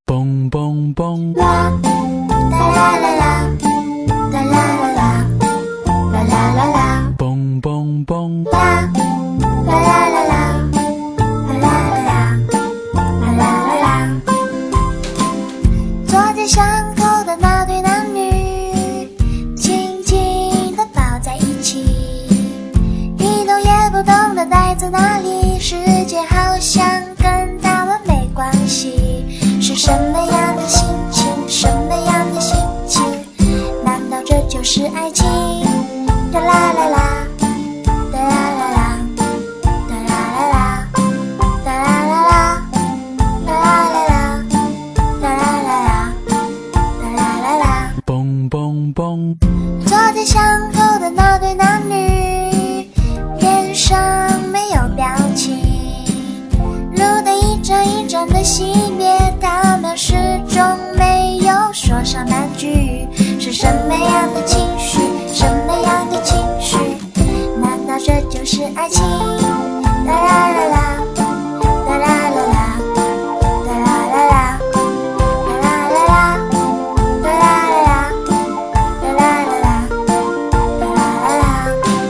蹦蹦蹦， 啦啦啦啦啦，啦啦啦啦，啦啦啦啦， 蹦蹦蹦， 啦啦啦啦啦，啦啦啦啦，啦啦啦啦。坐在巷口的那对男女，紧紧地抱在一起，一动也不动地待在那里，世界好像跟他们没关系。是什么样的心情？什么样的心情？难道这就是爱情？哒啦啦啦，哒啦啦啦，哒啦啦啦，哒啦啦啦，哒啦啦啦，哒啦啦啦，哒啦啦啦。 蹦蹦蹦， 坐在巷口的那对男女，脸上没有表情，路灯一盏一盏的熄灭，他们始终没有说上半句。是什么样的情绪？什么样的情绪？难道这就是爱情？啦啦啦啦，啦啦啦啦，啦啦啦啦，啦啦啦啦，啦啦啦啦，啦啦啦啦，啦啦啦啦。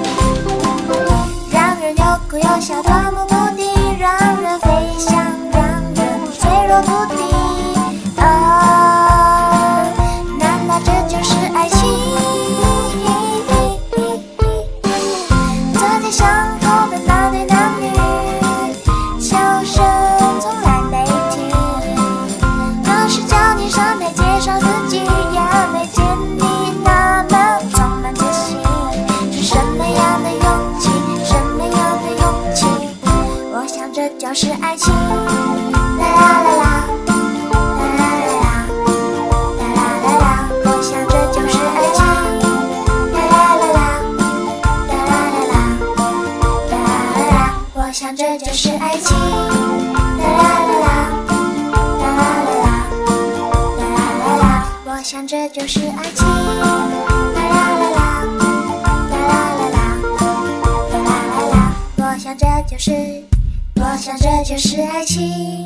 让人有哭有笑，多么不敌，让人飞翔，让人脆弱不敌。难道这就是爱情？坐在巷口的那对男女，笑声从来没停。老师叫你上台介绍自己，也没见你那么充满自信。是什么样的勇气？什么样的勇气？我想这就是爱情。啦啦啦啦，啦啦啦啦，啦啦啦啦，我想这就是爱情。啦啦啦啦，啦啦啦啦，啦啦啦，我想这就是爱情。啦啦啦啦，啦啦啦啦，啦啦啦，我想这就是爱情。啦啦啦啦，啦啦啦啦，啦啦啦啦，我想这就是爱情。